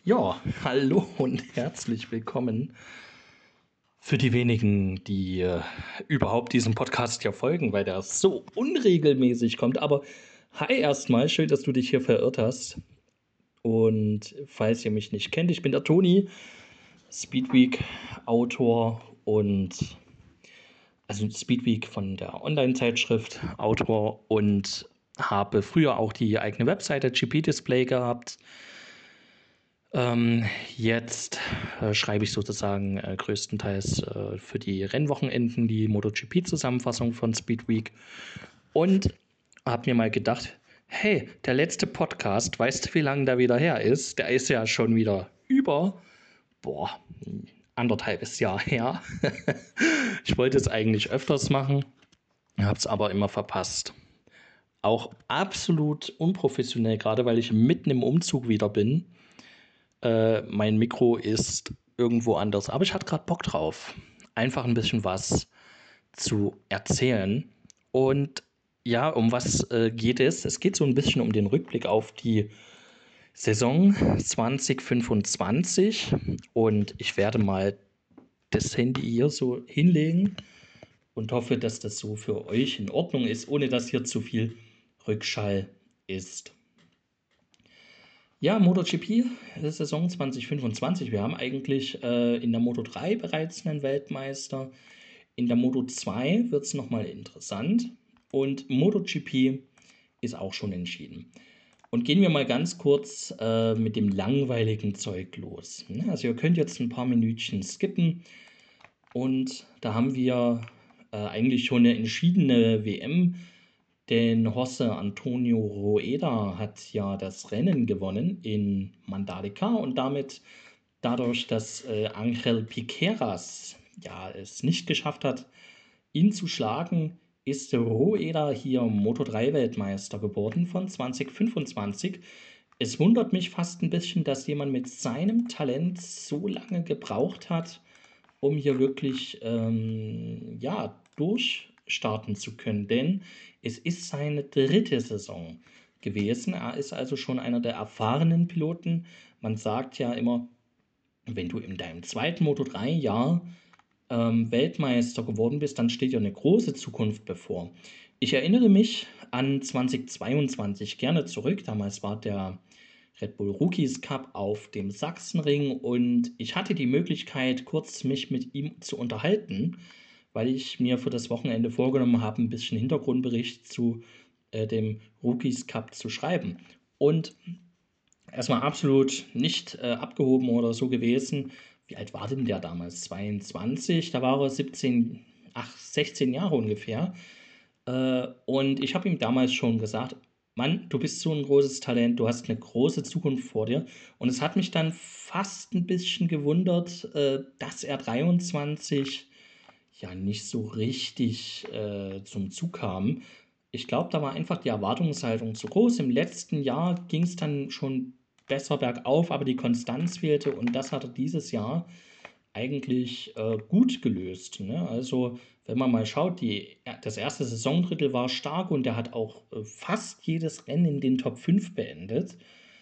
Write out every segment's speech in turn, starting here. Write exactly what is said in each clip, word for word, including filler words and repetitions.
Ja, hallo und herzlich willkommen. Für die wenigen, die äh, überhaupt diesem Podcast ja folgen, weil der so unregelmäßig kommt. Aber hi erstmal, schön, dass du dich hier verirrt hast. Und falls ihr mich nicht kennt, ich bin der Toni, Speedweek Autor und also Speedweek von der Online-Zeitschrift Autor und habe früher auch die eigene Webseite G P Display gehabt. Ähm, jetzt äh, schreibe ich sozusagen äh, größtenteils äh, für die Rennwochenenden die MotoGP-Zusammenfassung von Speedweek und habe mir mal gedacht, hey, der letzte Podcast, weißt du, wie lange der wieder her ist? Der ist ja schon wieder über, boah, ein anderthalbes Jahr her. Ich wollte es eigentlich öfters machen, habe es aber immer verpasst. Auch absolut unprofessionell, gerade weil ich mitten im Umzug wieder bin. Äh, mein Mikro ist irgendwo anders. Aber ich hatte gerade Bock drauf, einfach ein bisschen was zu erzählen. Und ja, um was äh, geht es? Es geht so ein bisschen um den Rückblick auf die Saison zwanzig fünfundzwanzig. Und ich werde mal das Handy hier so hinlegen und hoffe, dass das so für euch in Ordnung ist, ohne dass hier zu viel Rückschall ist. Ja, MotoGP, Saison zwanzig fünfundzwanzig. Wir haben eigentlich äh, in der Moto drei bereits einen Weltmeister. In der Moto zwei wird es nochmal interessant. Und MotoGP ist auch schon entschieden. Und gehen wir mal ganz kurz äh, mit dem langweiligen Zeug los. Also ihr könnt jetzt ein paar Minütchen skippen. Und da haben wir äh, eigentlich schon eine entschiedene W M. Denn José Antonio Rueda hat ja das Rennen gewonnen in Mandalika und damit dadurch, dass äh, Ángel Piqueras ja es nicht geschafft hat, ihn zu schlagen, ist Rueda hier Moto drei Weltmeister geworden von zwanzig fünfundzwanzig. Es wundert mich fast ein bisschen, dass jemand mit seinem Talent so lange gebraucht hat, um hier wirklich ähm, ja, durchstarten zu können. Denn es ist seine dritte Saison gewesen. Er ist also schon einer der erfahrenen Piloten. Man sagt ja immer, wenn du in deinem zweiten Moto drei Jahr ähm, Weltmeister geworden bist, dann steht dir eine große Zukunft bevor. Ich erinnere mich an zwanzig zweiundzwanzig gerne zurück. Damals war der Red Bull Rookies Cup auf dem Sachsenring und ich hatte die Möglichkeit, kurz mich mit ihm zu unterhalten, weil ich mir für das Wochenende vorgenommen habe, ein bisschen Hintergrundbericht zu äh, dem Rookies Cup zu schreiben. Und erstmal absolut nicht äh, abgehoben oder so gewesen. Wie alt war denn der damals? zweiundzwanzig, da war er siebzehn, ach, sechzehn Jahre ungefähr. Äh, und ich habe ihm damals schon gesagt, Mann, du bist so ein großes Talent, du hast eine große Zukunft vor dir. Und es hat mich dann fast ein bisschen gewundert, äh, dass er dreiundzwanzig ja nicht so richtig äh, zum Zug kam. Ich glaube, da war einfach die Erwartungshaltung zu groß. Im letzten Jahr ging es dann schon besser bergauf, aber die Konstanz fehlte und das hat er dieses Jahr eigentlich äh, gut gelöst. Ne? Also, wenn man mal schaut, die, das erste Saisondrittel war stark und er hat auch äh, fast jedes Rennen in den Top fünf beendet.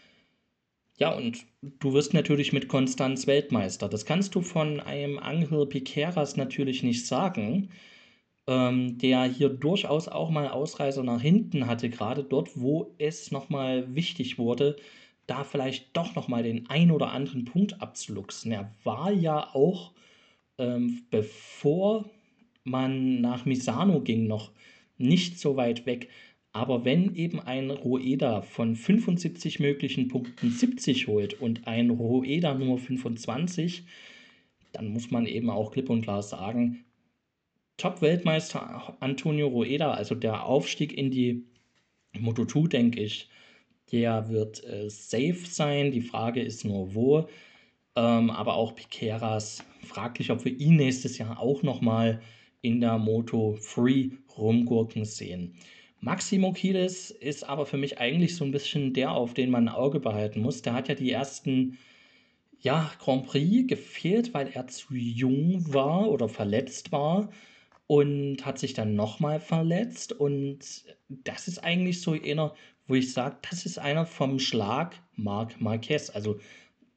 Ja, und du wirst natürlich mit Konstanz Weltmeister. Das kannst du von einem Angel Piqueras natürlich nicht sagen, ähm, der hier durchaus auch mal Ausreißer nach hinten hatte, gerade dort, wo es nochmal wichtig wurde, da vielleicht doch nochmal den ein oder anderen Punkt abzuluxen. Er war ja auch, ähm, bevor man nach Misano ging, noch nicht so weit weg. Aber wenn eben ein Rueda von fünfundsiebzig möglichen Punkten siebzig holt und ein Rueda nur fünfundzwanzig, dann muss man eben auch klipp und klar sagen, Top-Weltmeister Antonio Rueda, also der Aufstieg in die Moto zwei, denke ich, der wird äh, safe sein. Die Frage ist nur, wo. Ähm, aber auch Piqueras, fraglich, ob wir ihn nächstes Jahr auch nochmal in der Moto drei rumgurken sehen. Maximo Kiedis ist aber für mich eigentlich so ein bisschen der, auf den man ein Auge behalten muss. Der hat ja die ersten ja, Grand Prix gefehlt, weil er zu jung war oder verletzt war und hat sich dann nochmal verletzt. Und das ist eigentlich so einer, wo ich sage, das ist einer vom Schlag Marc Marquez. Also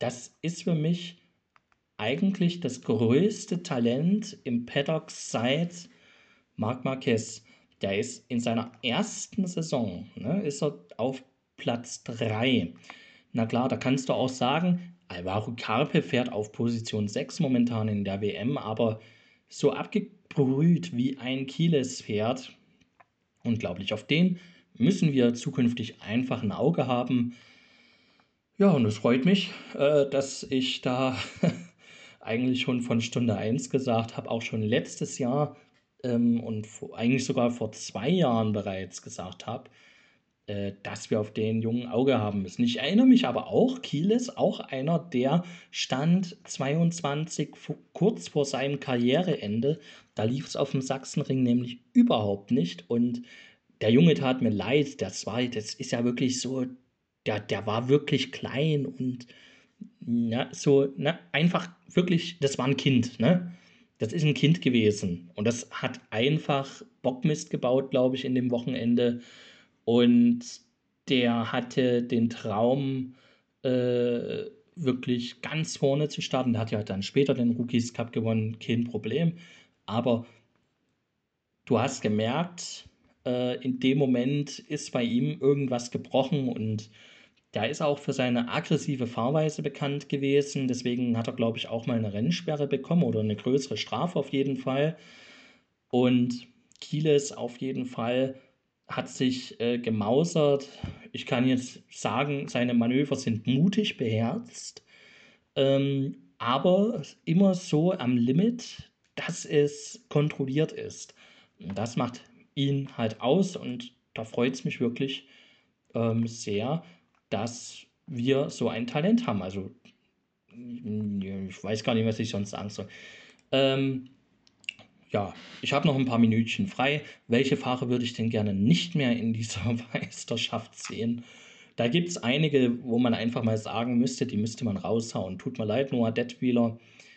das ist für mich eigentlich das größte Talent im Paddock seit Marc Marquez. Der ist in seiner ersten Saison, ne, ist er auf Platz drei. Na klar, da kannst du auch sagen, Alvaro Carpe fährt auf Position sechs momentan in der W M, aber so abgebrüht wie ein Kieles fährt, unglaublich. Auf den müssen wir zukünftig einfach ein Auge haben. Ja, und es freut mich, äh, dass ich da eigentlich schon von Stunde eins gesagt habe, auch schon letztes Jahr ähm, und vor, eigentlich sogar vor zwei Jahren bereits gesagt habe, äh, dass wir auf den jungen Auge haben müssen. Ich erinnere mich aber auch, Kiel ist auch einer, der stand zweiundzwanzig fu- kurz vor seinem Karriereende. Da lief es auf dem Sachsenring nämlich überhaupt nicht. Und der Junge tat mir leid. Das war, das ist ja wirklich so, der, der war wirklich klein und ja, so, ne, einfach wirklich, das war ein Kind, ne? Das ist ein Kind gewesen. Und das hat einfach Bockmist gebaut, glaube ich, in dem Wochenende. Und der hatte den Traum, äh, wirklich ganz vorne zu starten. Der hat ja dann später den Rookies Cup gewonnen, kein Problem. Aber du hast gemerkt, äh, in dem Moment ist bei ihm irgendwas gebrochen und der ist auch für seine aggressive Fahrweise bekannt gewesen. Deswegen hat er, glaube ich, auch mal eine Rennsperre bekommen oder eine größere Strafe auf jeden Fall. Und Kieles auf jeden Fall hat sich äh, gemausert. Ich kann jetzt sagen, seine Manöver sind mutig, beherzt, ähm, aber immer so am Limit, dass es kontrolliert ist. Und das macht ihn halt aus und da freut es mich wirklich ähm, sehr, dass wir so ein Talent haben. Also, ich weiß gar nicht, was ich sonst sagen soll. Ähm, ja, ich habe noch ein paar Minütchen frei. Welche Fahrer würde ich denn gerne nicht mehr in dieser Meisterschaft sehen? Da gibt es einige, wo man einfach mal sagen müsste, die müsste man raushauen. Tut mir leid, Noah Detwiler.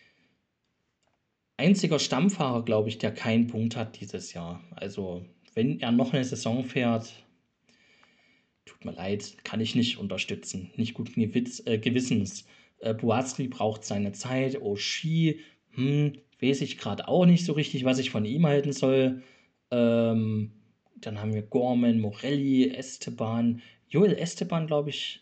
Einziger Stammfahrer, glaube ich, der keinen Punkt hat dieses Jahr. Also, wenn er noch eine Saison fährt, tut mir leid, kann ich nicht unterstützen. Nicht guten Gewitz, äh, Gewissens. Äh, Buastri braucht seine Zeit. Oshie, hm, weiß ich gerade auch nicht so richtig, was ich von ihm halten soll. Ähm, dann haben wir Gorman, Morelli, Esteban. Joel Esteban, glaube ich,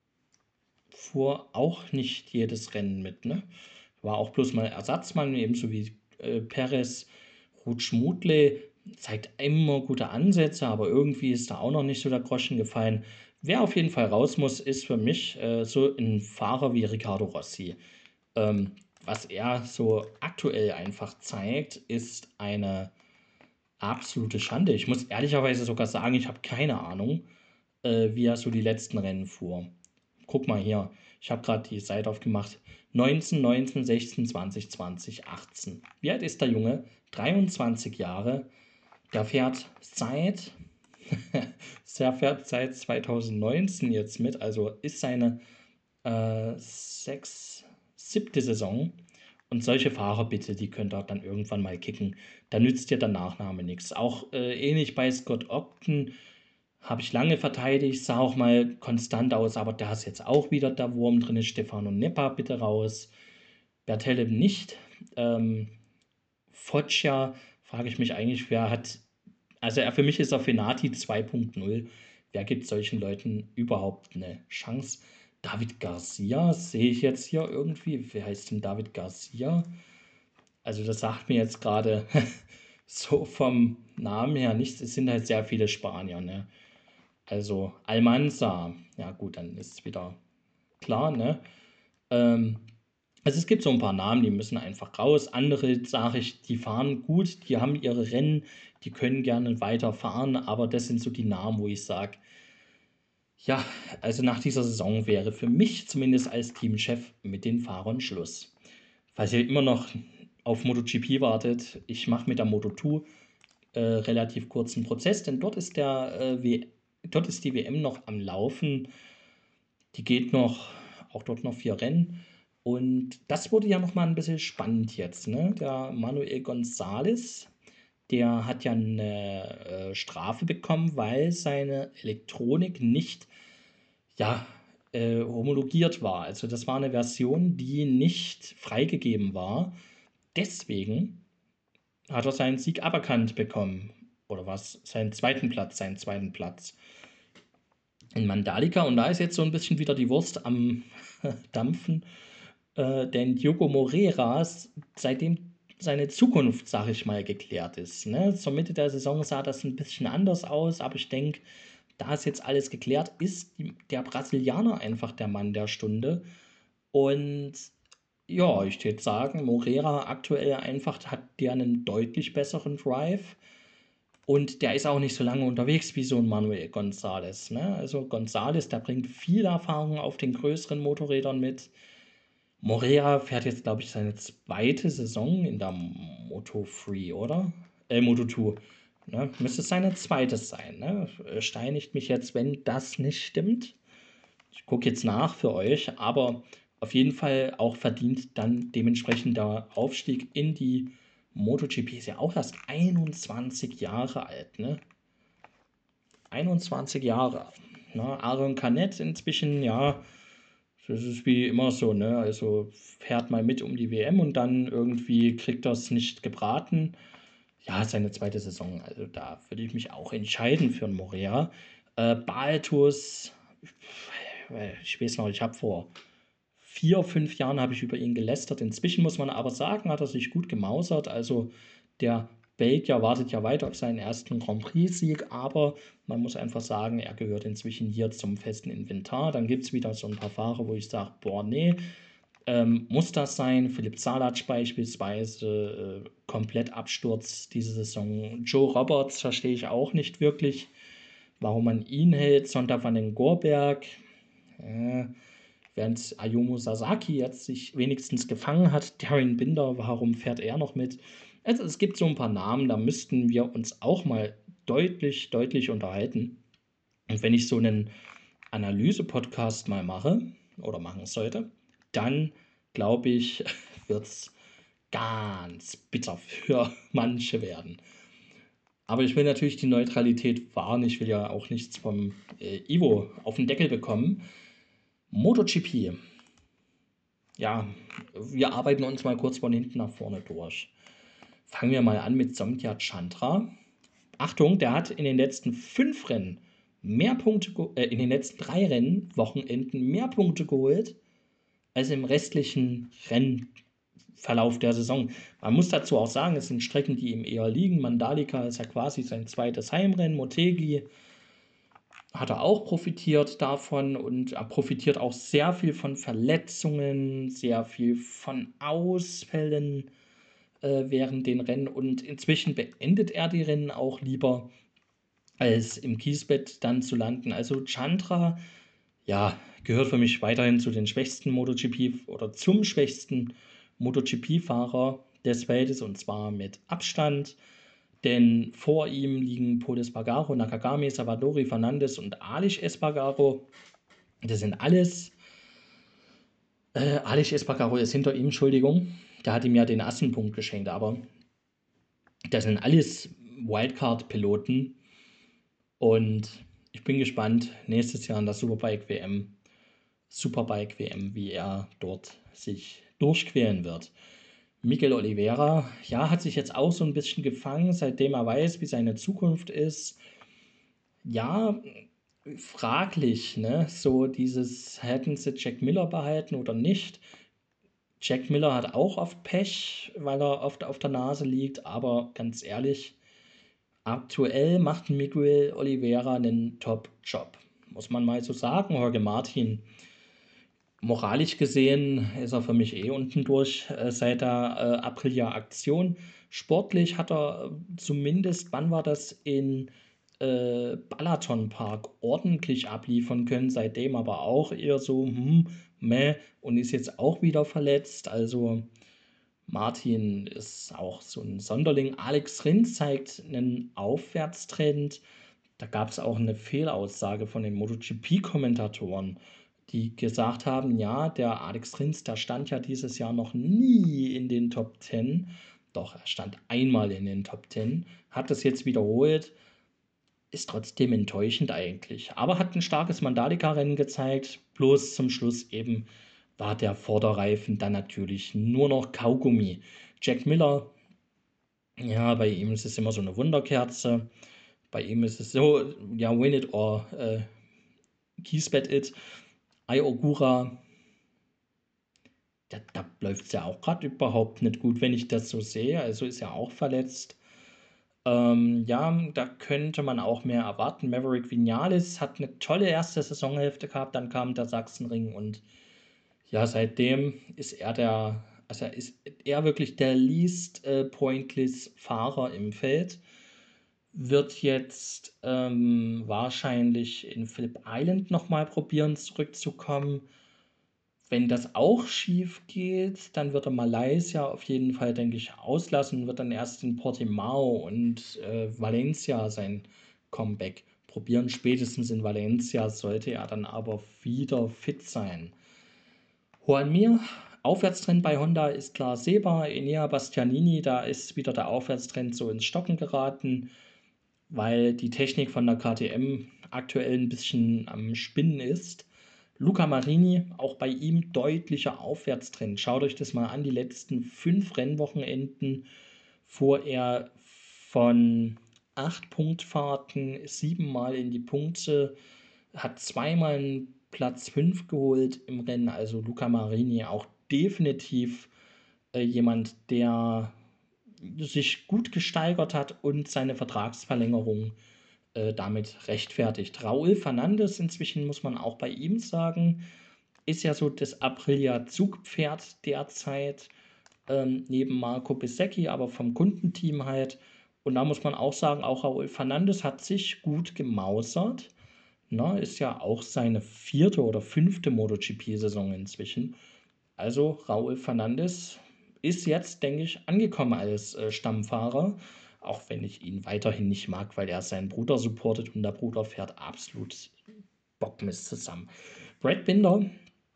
fuhr auch nicht jedes Rennen mit, ne? War auch bloß mal Ersatzmann, ebenso wie äh, Perez. Rutschmutle zeigt immer gute Ansätze, aber irgendwie ist da auch noch nicht so der Groschen gefallen. Wer auf jeden Fall raus muss, ist für mich äh, so ein Fahrer wie Riccardo Rossi. Ähm, was er so aktuell einfach zeigt, ist eine absolute Schande. Ich muss ehrlicherweise sogar sagen, ich habe keine Ahnung, äh, wie er so die letzten Rennen fuhr. Guck mal hier, ich habe gerade die Seite aufgemacht. neunzehn, neunzehn, sechzehn, zwanzig, zwanzig, achtzehn. Wie alt ist der Junge? dreiundzwanzig Jahre. Der fährt seit, der fährt seit zweitausendneunzehn jetzt mit, also ist seine äh, sechs, siebte Saison. Und solche Fahrer bitte, die könnt ihr dann irgendwann mal kicken. Da nützt dir der Nachname nichts. Auch äh, ähnlich bei Scott Ogden habe ich lange verteidigt, sah auch mal konstant aus, aber da ist jetzt auch wieder der Wurm drin. Stefano Neppa bitte raus. Bertelle nicht. Ähm, Foggia frage ich mich eigentlich, wer hat. Also er, für mich ist er Fenati zwei Punkt null. Wer gibt solchen Leuten überhaupt eine Chance? David Garcia sehe ich jetzt hier irgendwie. Wer heißt denn David Garcia? Also das sagt mir jetzt gerade so vom Namen her nichts. Es sind halt sehr viele Spanier, ne? Also Almanza, ja gut, dann ist es wieder klar, ne? Ähm, also es gibt so ein paar Namen, die müssen einfach raus. Andere sage ich, die fahren gut, die haben ihre Rennen, die können gerne weiterfahren, aber das sind so die Namen, wo ich sage, ja, also nach dieser Saison wäre für mich zumindest als Teamchef mit den Fahrern Schluss. Falls ihr immer noch auf MotoGP wartet, ich mache mit der Moto zwei äh, relativ kurzen Prozess, denn dort ist der äh, w dort ist die W M noch am Laufen. Die geht noch, auch dort noch vier Rennen. Und das wurde ja noch mal ein bisschen spannend jetzt, ne? Der Manuel González, der hat ja eine äh, Strafe bekommen, weil seine Elektronik nicht, ja, äh, homologiert war. Also das war eine Version, die nicht freigegeben war. Deswegen hat er seinen Sieg aberkannt bekommen. Oder was? Seinen zweiten Platz, seinen zweiten Platz in Mandalika. Und da ist jetzt so ein bisschen wieder die Wurst am Dampfen. Äh, denn Diogo Moreira, seitdem seine Zukunft, sag ich mal, geklärt ist. Ne? Zur Mitte der Saison sah das ein bisschen anders aus, aber ich denke, da ist jetzt alles geklärt, ist die, der Brasilianer einfach der Mann der Stunde. Und ja, ich würde sagen, Moreira aktuell einfach hat der einen deutlich besseren Drive. Und der ist auch nicht so lange unterwegs wie so ein Manuel González. Ne? Also González, der bringt viel Erfahrung auf den größeren Motorrädern mit. Moreira fährt jetzt, glaube ich, seine zweite Saison in der Moto drei, oder? Äh, Moto zwei. Ne? Müsste seine zweite sein. Ne? Steinigt mich jetzt, wenn das nicht stimmt. Ich gucke jetzt nach für euch, aber auf jeden Fall auch verdient dann dementsprechend der Aufstieg in die MotoGP. Ist ja auch erst einundzwanzig Jahre alt, ne? einundzwanzig Jahre. Ne? Aaron Canet inzwischen, ja, das ist wie immer so, ne? Also fährt mal mit um die W M und dann irgendwie kriegt er es nicht gebraten. Ja, seine zweite Saison. Also da würde ich mich auch entscheiden für einen Moreira. Äh, Baltus, ich weiß noch, ich habe vor vier, fünf Jahren habe ich über ihn gelästert. Inzwischen muss man aber sagen, hat er sich gut gemausert. Also der Belgier wartet ja weiter auf seinen ersten Grand Prix-Sieg, aber man muss einfach sagen, er gehört inzwischen hier zum festen Inventar. Dann gibt es wieder so ein paar Fahrer, wo ich sage, boah, nee, ähm, muss das sein? Philipp Salac beispielsweise, äh, komplett Absturz diese Saison. Joe Roberts verstehe ich auch nicht wirklich, warum man ihn hält. Sonntag van den Gorberg, äh, während Ayumu Sasaki jetzt sich wenigstens gefangen hat. Darren Binder, warum fährt er noch mit? Also es gibt so ein paar Namen, da müssten wir uns auch mal deutlich, deutlich unterhalten. Und wenn ich so einen Analyse-Podcast mal mache oder machen sollte, dann glaube ich, wird es ganz bitter für manche werden. Aber ich will natürlich die Neutralität wahren. Ich will ja auch nichts vom äh, Ivo auf den Deckel bekommen. MotoGP. Ja, wir arbeiten uns mal kurz von hinten nach vorne durch. Fangen wir mal an mit Somtja Chandra. Achtung, der hat in den letzten fünf Rennen mehr Punkte, äh, in den letzten drei Rennen, Wochenenden mehr Punkte geholt als im restlichen Rennverlauf der Saison. Man muss dazu auch sagen, es sind Strecken, die ihm eher liegen. Mandalika ist ja quasi sein zweites Heimrennen. Motegi hat er auch profitiert davon und er profitiert auch sehr viel von Verletzungen, sehr viel von Ausfällen äh, während den Rennen und inzwischen beendet er die Rennen auch lieber, als im Kiesbett dann zu landen. Also Chandra, ja, gehört für mich weiterhin zu den schwächsten MotoGP oder zum schwächsten MotoGP-Fahrer des Feldes und zwar mit Abstand. Denn vor ihm liegen Pol Espargaro, Nakagami, Salvadori Fernandes und Aleix Espargaro. Das sind alles. Äh, Aleix Espargaro ist hinter ihm, Entschuldigung. Der hat ihm ja den Assenpunkt geschenkt, aber das sind alles Wildcard-Piloten. Und ich bin gespannt, nächstes Jahr in der Superbike W M, Superbike W M, wie er dort sich durchquälen wird. Miguel Oliveira, ja, hat sich jetzt auch so ein bisschen gefangen, seitdem er weiß, wie seine Zukunft ist. Ja, fraglich, ne? So dieses, hätten sie Jack Miller behalten oder nicht? Jack Miller hat auch oft Pech, weil er oft auf der Nase liegt, aber ganz ehrlich, aktuell macht Miguel Oliveira einen Top-Job. Muss man mal so sagen. Jorge Martin, moralisch gesehen ist er für mich eh unten durch äh, seit der äh, Aprilia-Aktion. Sportlich hat er äh, zumindest, wann war das, in äh, Balaton Park ordentlich abliefern können, seitdem aber auch eher so, hm, meh, und ist jetzt auch wieder verletzt. Also Martin ist auch so ein Sonderling. Alex Rins zeigt einen Aufwärtstrend. Da gab es auch eine Fehlaussage von den MotoGP-Kommentatoren, die gesagt haben, ja, der Alex Rins, der stand ja dieses Jahr noch nie in den Top Ten. Doch, er stand einmal in den Top Ten, hat das jetzt wiederholt. ist trotzdem enttäuschend eigentlich. Aber hat ein starkes Mandalika-Rennen gezeigt, bloß zum Schluss eben war der Vorderreifen dann natürlich nur noch Kaugummi. Jack Miller, ja, bei ihm ist es immer so eine Wunderkerze. Bei ihm ist es so, ja, win it or äh, Kiesbett it. Ai Ogura, da, da läuft es ja auch gerade überhaupt nicht gut, wenn ich das so sehe. Also ist ja auch verletzt. Ähm, ja, da könnte man auch mehr erwarten. Maverick Vinales hat eine tolle erste Saisonhälfte gehabt, dann kam der Sachsenring und ja, seitdem ist er der, also ist er wirklich der least äh, pointless Fahrer im Feld. Wird jetzt ähm, wahrscheinlich in Phillip Island nochmal probieren zurückzukommen. Wenn das auch schief geht, dann wird er Malaysia auf jeden Fall, denke ich, auslassen, wird dann erst in Portimao und äh, Valencia sein Comeback probieren. Spätestens in Valencia sollte er dann aber wieder fit sein. Juan Mir, Aufwärtstrend bei Honda ist klar sehbar. Enea Bastianini, da ist wieder der Aufwärtstrend so ins Stocken geraten, weil die Technik von der K T M aktuell ein bisschen am Spinnen ist. Luca Marini, auch bei ihm deutlicher Aufwärtstrend. Schaut euch das mal an, die letzten fünf Rennwochenenden fuhr er von acht Punktfahrten siebenmal in die Punkte, hat zweimal einen Platz fünf geholt im Rennen. Also Luca Marini auch definitiv äh, jemand, der sich gut gesteigert hat und seine Vertragsverlängerung äh, damit rechtfertigt. Raúl Fernandes, inzwischen muss man auch bei ihm sagen, ist ja so das Aprilia-Zugpferd derzeit, ähm, neben Marco Bezzecchi, aber vom Kundenteam halt. Und da muss man auch sagen, auch Raúl Fernandes hat sich gut gemausert. Na, ist ja auch seine vierte oder fünfte MotoGP-Saison inzwischen. Also Raúl Fernandes ist jetzt, denke ich, angekommen als äh, Stammfahrer, auch wenn ich ihn weiterhin nicht mag, weil er seinen Bruder supportet und der Bruder fährt absolut Bockmist zusammen. Brad Binder,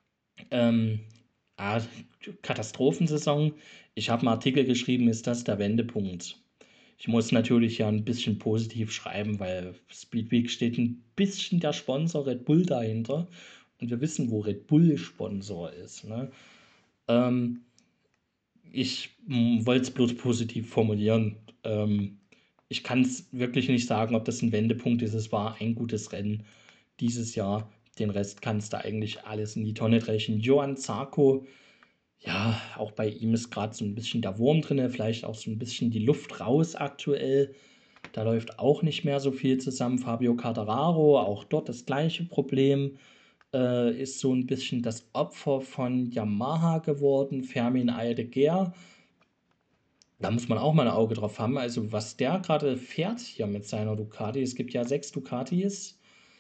ähm, ah, Katastrophensaison. Ich habe einen Artikel geschrieben, ist das der Wendepunkt? Ich muss natürlich ja ein bisschen positiv schreiben, weil Speedweek steht ein bisschen der Sponsor Red Bull dahinter. Und wir wissen, wo Red Bull Sponsor ist. Ne? Ähm, ich wollte es bloß positiv formulieren. Ähm, ich kann es wirklich nicht sagen, ob das ein Wendepunkt ist. Es war ein gutes Rennen dieses Jahr. Den Rest kannst du eigentlich alles in die Tonne dreschen. Johann Zarco, ja, auch bei ihm ist gerade so ein bisschen der Wurm drin, vielleicht auch so ein bisschen die Luft raus aktuell. Da läuft auch nicht mehr so viel zusammen. Fabio Quartararo, auch dort das gleiche Problem. Äh, ist so ein bisschen das Opfer von Yamaha geworden. Fermin Aldeguer, da muss man auch mal ein Auge drauf haben. Also, was der gerade fährt hier mit seiner Ducati, es gibt ja sechs Ducatis.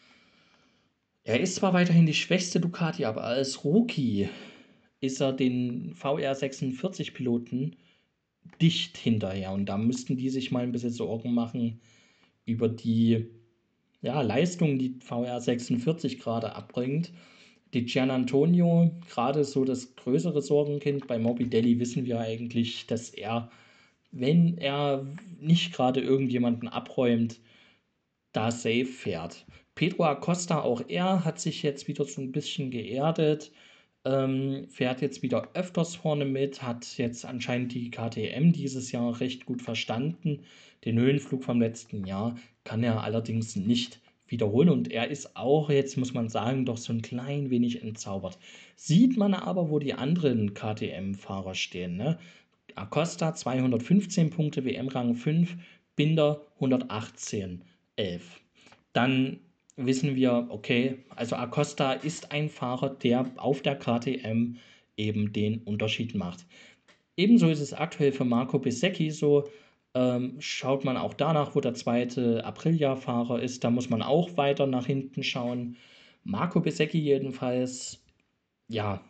Er ist zwar weiterhin die schwächste Ducati, aber als Rookie ist er den V R sechsundvierzig-Piloten dicht hinterher. Und da müssten die sich mal ein bisschen Sorgen machen über die ja, Leistung, die V R sechsundvierzig gerade abbringt. Die Gian Antonio, gerade so das größere Sorgenkind. Bei Morbidelli wissen wir eigentlich, dass er, wenn er nicht gerade irgendjemanden abräumt, da safe fährt. Pedro Acosta, auch er hat sich jetzt wieder so ein bisschen geerdet, ähm, fährt jetzt wieder öfters vorne mit, hat jetzt anscheinend die K T M dieses Jahr recht gut verstanden. Den Höhenflug vom letzten Jahr kann er allerdings nicht wiederholen und er ist auch jetzt, muss man sagen, doch so ein klein wenig entzaubert. Sieht man aber, wo die anderen K T M-Fahrer stehen. Ne? Acosta zweihundertfünfzehn Punkte, W M-Rang fünf, Binder hundertachtzehn, elf. Dann wissen wir, okay, also Acosta ist ein Fahrer, der auf der K T M eben den Unterschied macht. Ebenso ist es aktuell für Marco Bezzecchi so. Ähm, schaut man auch danach, wo der zweite Aprilia-Fahrer ist, da muss man auch weiter nach hinten schauen. Marco Bezzecchi jedenfalls, ja,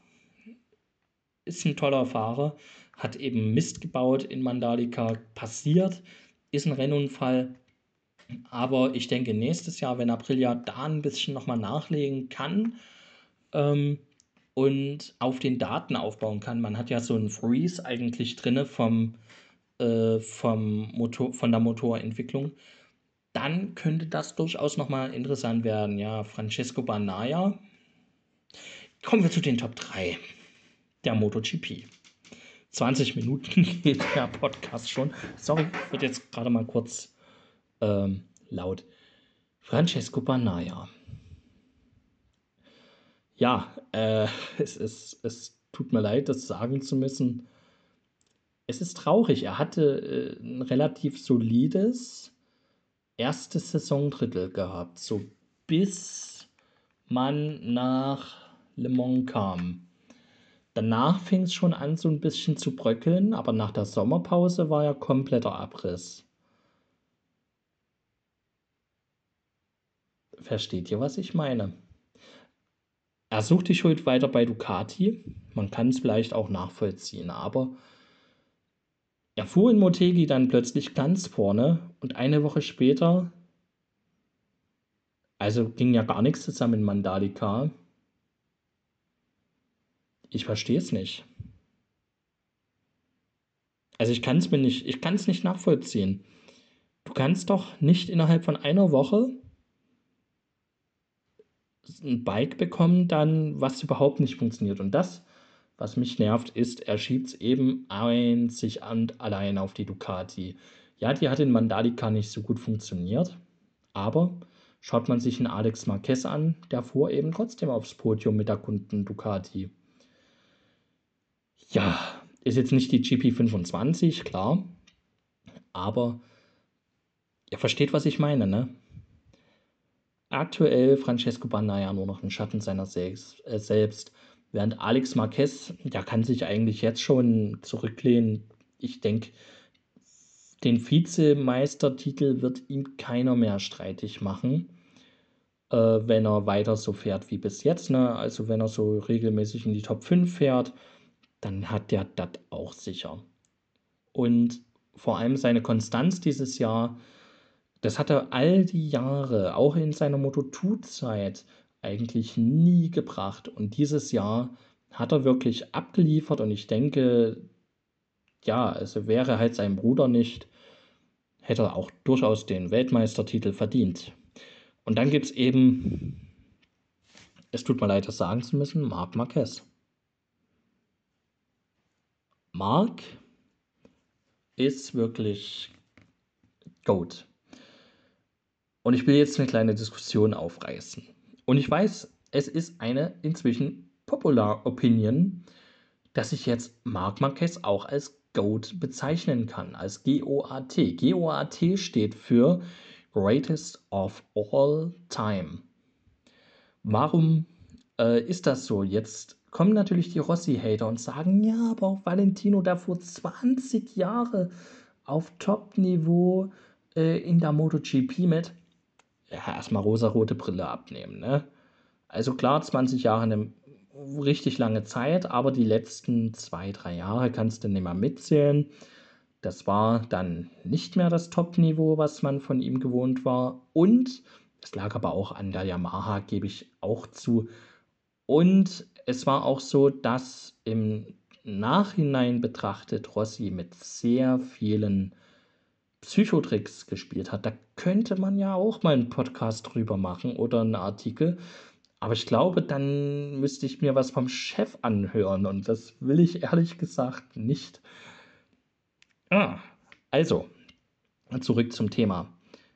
ist ein toller Fahrer, hat eben Mist gebaut in Mandalika, passiert, ist ein Rennunfall, aber ich denke, nächstes Jahr, wenn Aprilia da ein bisschen nochmal nachlegen kann ähm, und auf den Daten aufbauen kann, man hat ja so einen Freeze eigentlich drin vom, äh, vom Motor, von der Motorentwicklung. dann könnte das durchaus nochmal interessant werden. Ja, Francesco Bagnaia. Kommen wir zu den Top drei der MotoGP. zwanzig Minuten geht der Podcast schon. Sorry, wird jetzt gerade mal kurz ähm, laut. Francesco Bagnaia. Ja, äh, es, ist, es tut mir leid, das sagen zu müssen. Es ist traurig. Er hatte äh, ein relativ solides erstes Saisondrittel gehabt, so bis man nach Le Mans kam. Danach fing es schon an, so ein bisschen zu bröckeln, aber nach der Sommerpause war ja kompletter Abriss. Versteht ihr, was ich meine? Er sucht die Schuld weiter bei Ducati. Man kann es vielleicht auch nachvollziehen, aber er fuhr in Motegi dann plötzlich ganz vorne und eine Woche später, also ging ja gar nichts zusammen in Mandalika. Ich verstehe es nicht. Also ich kann es mir nicht, ich kann es nicht nachvollziehen. Du kannst doch nicht innerhalb von einer Woche ein Bike bekommen, dann was überhaupt nicht funktioniert. Und das, was mich nervt, ist, er schiebt es eben einzig und allein auf die Ducati. Ja, die hat in Mandalika nicht so gut funktioniert, aber schaut man sich einen Alex Marquez an, der fuhr eben trotzdem aufs Podium mit der Kunden Ducati. Ja, ist jetzt nicht die G P fünfundzwanzig, klar, aber ihr versteht, was ich meine, ne? Aktuell Francesco Bagnaia nur noch ein Schatten seiner selbst, äh, selbst, während Alex Marquez, der kann sich eigentlich jetzt schon zurücklehnen. Ich denke, den Vizemeistertitel wird ihm keiner mehr streitig machen, äh, wenn er weiter so fährt wie bis jetzt. Ne? Also wenn er so regelmäßig in die Top fünf fährt, dann hat der das auch sicher. Und vor allem seine Konstanz dieses Jahr, das hat er all die Jahre, auch in seiner Moto zwei Zeit, eigentlich nie gebracht. Und dieses Jahr hat er wirklich abgeliefert und ich denke, ja, also wäre halt sein Bruder nicht, hätte er auch durchaus den Weltmeistertitel verdient. Und dann gibt es eben, es tut mir leid, das sagen zu müssen, Marc Marquez. Marc ist wirklich GOAT. Und ich will jetzt eine kleine Diskussion aufreißen. Und ich weiß, es ist eine inzwischen Popular Opinion, dass ich jetzt Marc Marquez auch als GOAT bezeichnen kann, als G O A T. G O A T steht für Greatest of All Time. Warum äh, ist das so? Jetzt kommen natürlich die Rossi-Hater und sagen, ja, aber auch Valentino, der fuhr zwanzig Jahre auf Top-Niveau äh, in der MotoGP mit. Ja, erstmal rosarote Brille abnehmen, ne? Also klar, zwanzig Jahre eine richtig lange Zeit, aber die letzten zwei, drei Jahre kannst du nicht mehr mitzählen. Das war dann nicht mehr das Top-Niveau, was man von ihm gewohnt war. Und es lag aber auch an der Yamaha, gebe ich auch zu. Und es war auch so, dass im Nachhinein betrachtet Rossi mit sehr vielen Psychotricks gespielt hat. Da könnte man ja auch mal einen Podcast drüber machen oder einen Artikel. Aber ich glaube, dann müsste ich mir was vom Chef anhören und das will ich ehrlich gesagt nicht. Ah, also, zurück zum Thema.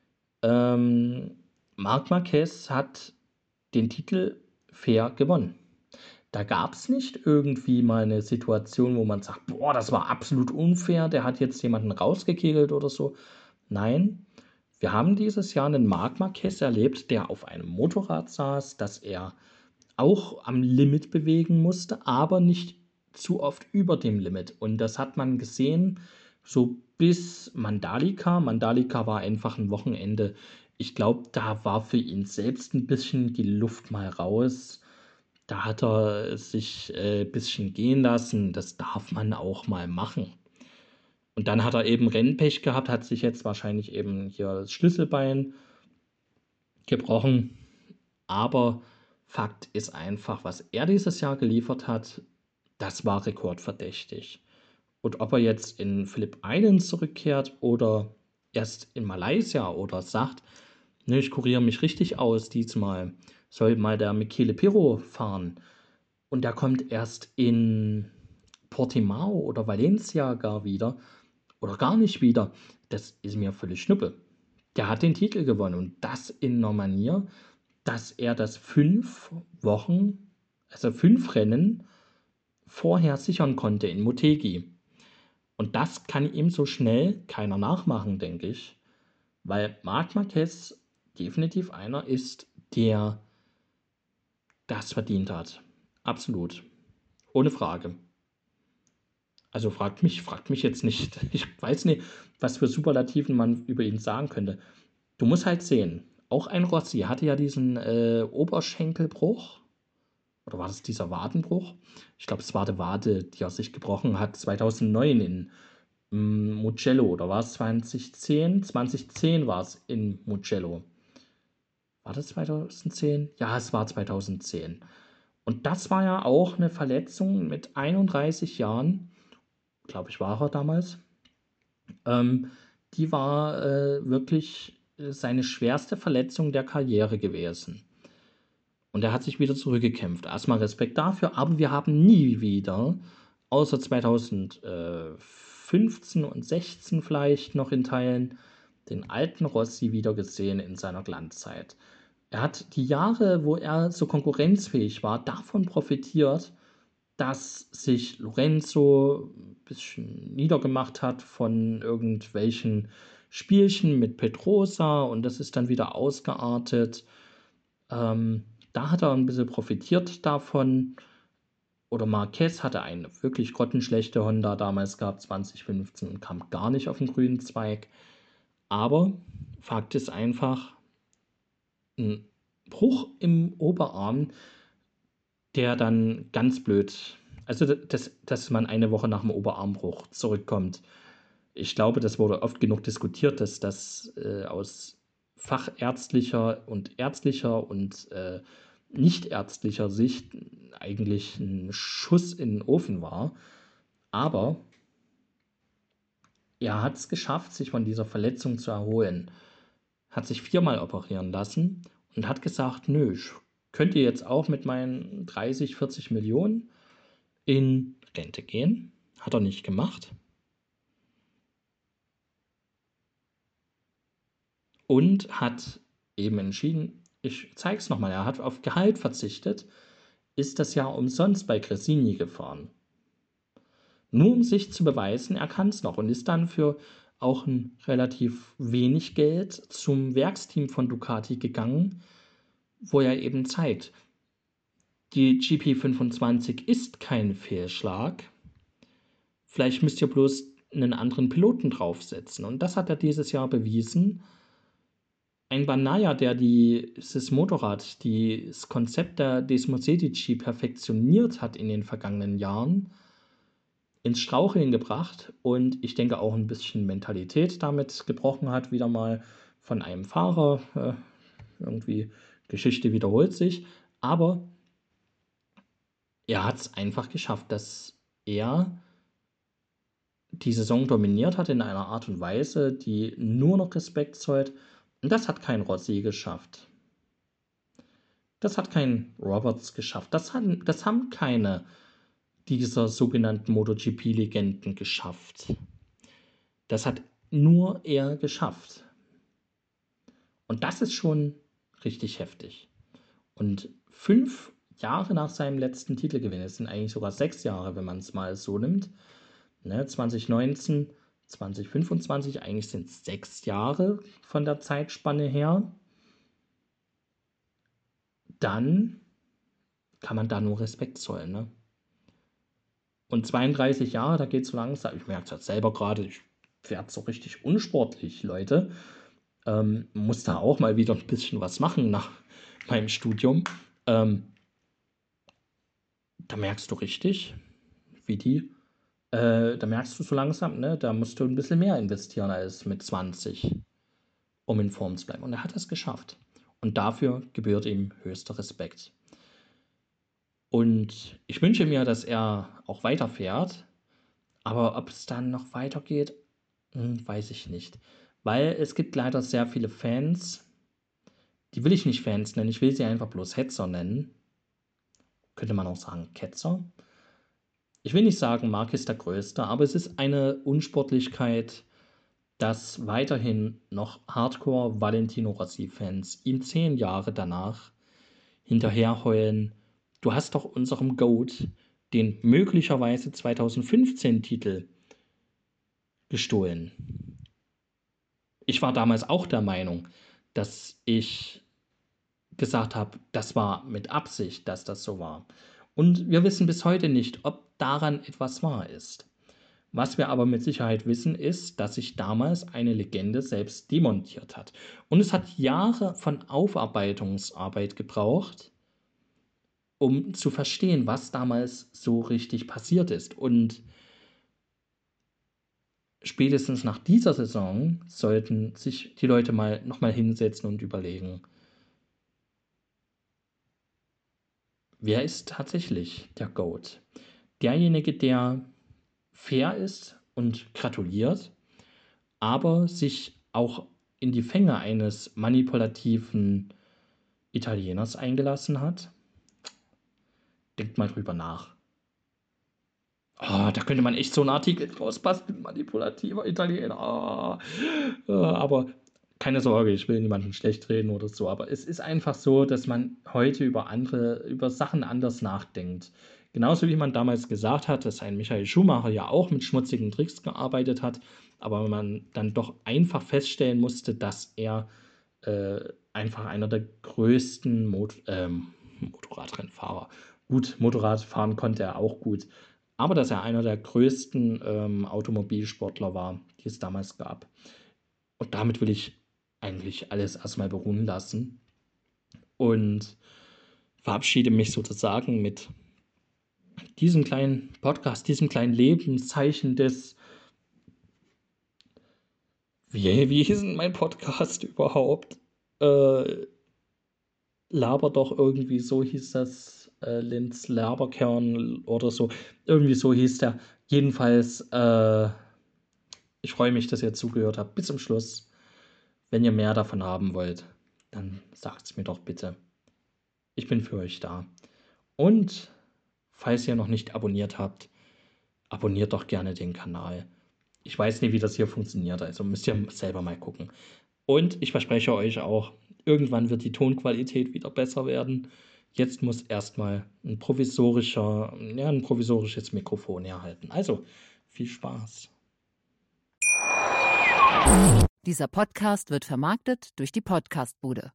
Ähm, Marc Marquez hat den Titel fair gewonnen. Da gab es nicht irgendwie mal eine Situation, wo man sagt, boah, das war absolut unfair, der hat jetzt jemanden rausgekegelt oder so. Nein, wir haben dieses Jahr einen Marc Marquez erlebt, der auf einem Motorrad saß, das er auch am Limit bewegen musste, aber nicht zu oft über dem Limit. Und das hat man gesehen, so bis Mandalika. Mandalika war einfach ein Wochenende. Ich glaube, da war für ihn selbst ein bisschen die Luft mal raus. Da hat er sich ein äh, bisschen gehen lassen. Das darf man auch mal machen. Und dann hat er eben Rennpech gehabt, hat sich jetzt wahrscheinlich eben hier das Schlüsselbein gebrochen. Aber Fakt ist einfach, was er dieses Jahr geliefert hat, das war rekordverdächtig. Und ob er jetzt in Phillip Island zurückkehrt oder erst in Malaysia oder sagt, ne, ich kuriere mich richtig aus diesmal, soll mal der Michele Pirro fahren und der kommt erst in Portimao oder Valencia gar wieder oder gar nicht wieder, das ist mir völlig Schnuppe. Der hat den Titel gewonnen und das in einer Manier, dass er das fünf Wochen, also fünf Rennen vorher sichern konnte in Motegi. Und das kann ihm so schnell keiner nachmachen, denke ich, weil Marc Marquez definitiv einer ist, der das verdient hat. Absolut. Ohne Frage. Also fragt mich, fragt mich jetzt nicht. Ich weiß nicht, was für Superlativen man über ihn sagen könnte. Du musst halt sehen, auch ein Rossi hatte ja diesen äh, Oberschenkelbruch. Oder war das dieser Wadenbruch? Ich glaube, es war die Wade, die er sich gebrochen hat zweitausendneun in mm, Mugello. Oder war es zweitausendzehn? zweitausendzehn war es in Mugello. War das zweitausendzehn? Ja, es war zweitausendzehn. Und das war ja auch eine Verletzung mit einunddreißig Jahren, glaube ich, war er damals. Ähm, die war äh, wirklich äh, seine schwerste Verletzung der Karriere gewesen. Und er hat sich wieder zurückgekämpft. Erstmal Respekt dafür, aber wir haben nie wieder, außer zweitausendfünfzehn und sechzehn vielleicht noch in Teilen, den alten Rossi wieder gesehen in seiner Glanzzeit. Er hat die Jahre, wo er so konkurrenzfähig war, davon profitiert, dass sich Lorenzo ein bisschen niedergemacht hat von irgendwelchen Spielchen mit Pedrosa und das ist dann wieder ausgeartet. Ähm, da hat er ein bisschen profitiert davon. Oder Marquez hatte eine wirklich grottenschlechte Honda damals gehabt, zwanzig fünfzehn, und kam gar nicht auf den grünen Zweig. Aber Fakt ist einfach, ein Bruch im Oberarm, der dann ganz blöd, also dass, dass man eine Woche nach dem Oberarmbruch zurückkommt. Ich glaube, das wurde oft genug diskutiert, dass das äh, aus fachärztlicher und ärztlicher und äh, nichtärztlicher Sicht eigentlich ein Schuss in den Ofen war. Aber er hat es geschafft, sich von dieser Verletzung zu erholen. Hat sich viermal operieren lassen und hat gesagt, nö, ich könnte jetzt auch mit meinen dreißig, vierzig Millionen in Rente gehen. Hat er nicht gemacht. Und hat eben entschieden, ich zeige es nochmal, er hat auf Gehalt verzichtet, ist das Jahr umsonst bei Gresini gefahren. Nur um sich zu beweisen, er kann es noch und ist dann für auch ein relativ wenig Geld zum Werksteam von Ducati gegangen, wo er eben zeigt, die G P fünfundzwanzig ist kein Fehlschlag. Vielleicht müsst ihr bloß einen anderen Piloten draufsetzen. Und das hat er dieses Jahr bewiesen. Ein Bagnaia, der dieses Motorrad, das Konzept der Desmosedici perfektioniert hat in den vergangenen Jahren, ins Straucheln gebracht und ich denke auch ein bisschen Mentalität damit gebrochen hat, wieder mal von einem Fahrer. Äh, irgendwie Geschichte wiederholt sich, aber er hat es einfach geschafft, dass er die Saison dominiert hat in einer Art und Weise, die nur noch Respekt zollt. Und das hat kein Rossi geschafft. Das hat kein Roberts geschafft. Das, hat, das haben keine dieser sogenannten MotoGP-Legenden geschafft. Das hat nur er geschafft. Und das ist schon richtig heftig. Und fünf Jahre nach seinem letzten Titelgewinn, es sind eigentlich sogar sechs Jahre, wenn man es mal so nimmt, ne, zwanzig neunzehn, zwanzig fünfundzwanzig, eigentlich sind es sechs Jahre von der Zeitspanne her, dann kann man da nur Respekt zollen. Ne? Und zweiunddreißig Jahre, da geht es so langsam, ich merke es jetzt selber gerade, ich werde so richtig unsportlich, Leute. Ähm, muss da auch mal wieder ein bisschen was machen nach meinem Studium. Ähm, da merkst du richtig, wie die, äh, da merkst du so langsam, ne, da musst du ein bisschen mehr investieren als mit zwanzig, um in Form zu bleiben. Und er hat es geschafft. Und dafür gebührt ihm höchster Respekt. Und ich wünsche mir, dass er auch weiterfährt. Aber ob es dann noch weitergeht, hm, weiß ich nicht. Weil es gibt leider sehr viele Fans, die will ich nicht Fans nennen, ich will sie einfach bloß Hetzer nennen. Könnte man auch sagen Ketzer. Ich will nicht sagen, Marc ist der Größte, aber es ist eine Unsportlichkeit, dass weiterhin noch Hardcore Valentino Rossi-Fans ihm zehn Jahre danach hinterherheulen. Du hast doch unserem GOAT den möglicherweise zweitausendfünfzehn Titel gestohlen. Ich war damals auch der Meinung, dass ich gesagt habe, das war mit Absicht, dass das so war. Und wir wissen bis heute nicht, ob daran etwas wahr ist. Was wir aber mit Sicherheit wissen, ist, dass sich damals eine Legende selbst demontiert hat. Und es hat Jahre von Aufarbeitungsarbeit gebraucht, um zu verstehen, was damals so richtig passiert ist. Und spätestens nach dieser Saison sollten sich die Leute mal nochmal hinsetzen und überlegen, wer ist tatsächlich der GOAT? Derjenige, der fair ist und gratuliert, aber sich auch in die Fänge eines manipulativen Italieners eingelassen hat? Denkt mal drüber nach. Oh, da könnte man echt so einen Artikel draus basteln, manipulativer Italiener. Oh. Aber keine Sorge, ich will niemanden schlecht reden oder so, aber es ist einfach so, dass man heute über andere, über Sachen anders nachdenkt. Genauso wie man damals gesagt hat, dass ein Michael Schumacher ja auch mit schmutzigen Tricks gearbeitet hat, aber man dann doch einfach feststellen musste, dass er äh, einfach einer der größten Mot ähm, Motorradrennfahrer, gut, Motorradfahren konnte er auch gut, aber dass er einer der größten ähm, Automobilsportler war, die es damals gab. Und damit will ich eigentlich alles erstmal beruhen lassen und verabschiede mich sozusagen mit diesem kleinen Podcast, diesem kleinen Lebenszeichen des... Wie, wie hieß denn mein Podcast überhaupt? Äh, Laber doch irgendwie, so hieß das, äh, Linz Laberkern oder so. Irgendwie so hieß der. Jedenfalls, äh, ich freue mich, dass ihr zugehört habt bis zum Schluss. Wenn ihr mehr davon haben wollt, dann sagt es mir doch bitte. Ich bin für euch da. Und falls ihr noch nicht abonniert habt, abonniert doch gerne den Kanal. Ich weiß nicht, wie das hier funktioniert, also müsst ihr selber mal gucken. Und ich verspreche euch auch, irgendwann wird die Tonqualität wieder besser werden. Jetzt muss erstmal ein provisorischer, ja, ein provisorisches Mikrofon herhalten. Also, viel Spaß. Dieser Podcast wird vermarktet durch die Podcastbude.